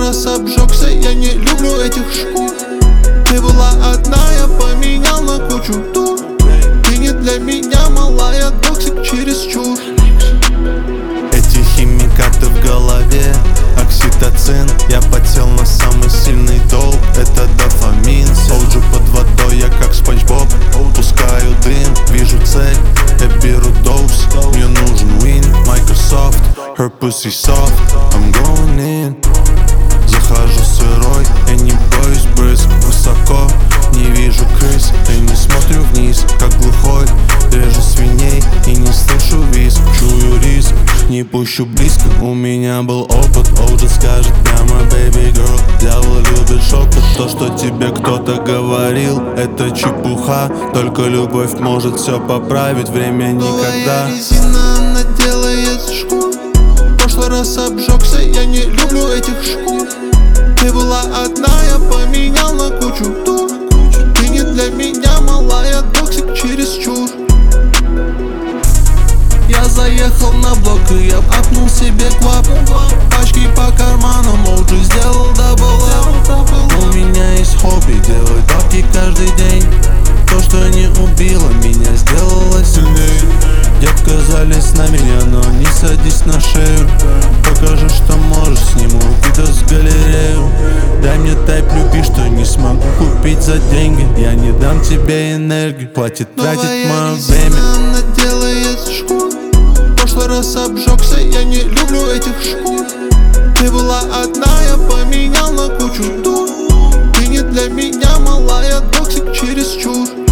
раз обжегся, я не люблю этих шкур. Ты была одна, я поменял на кучу тур. Ты не для меня, малая, токсик чересчур. Эти химикаты в голове, окситоцин. Я подсел на самый сильный доп, это дофамин. Соуджу под водой, я как Спанч Боб. Пускаю дым, вижу цель, я беру доуз. Мне нужен win, Microsoft. Her pussy soft, I'm going in. Захожу сырой, я не боюсь брызг. Высоко, не вижу крыс, я не смотрю вниз, как глухой. Режу свиней и не слышу визг. Чую риск, не пущу близко. У меня был опыт, Оуджи скажет прямо baby girl. Дьявол любит шоколад. То, что тебе кто-то говорил, это чепуха. Только любовь может все поправить, время никогда. Новая резина, она делает шкур. В прошлый раз обжегся, я не люблю этих шкур. Ты была одна, я поменял на кучу тур. Ты не для меня, малая, токсик чересчур. Я заехал на блок и я апнул себе квап. Пачки по карманам, Оуджи сделал дабл. У меня есть хобби, делать бабки каждый день. То, что не убило меня, сделало сильней. Детка, залезь на меня, но не садись на шею. Покажи, что можешь, сниму видос в галерею. Дай мне тайп любви, что не смогу купить за деньги. Я не дам тебе энергию, хватит тратить мое время. Она делает шкур. В прошлый раз обжегся, я не люблю этих шкур. Ты была одна, я поменял на кучу тур. Ты не для меня, малая, токсик чересчур.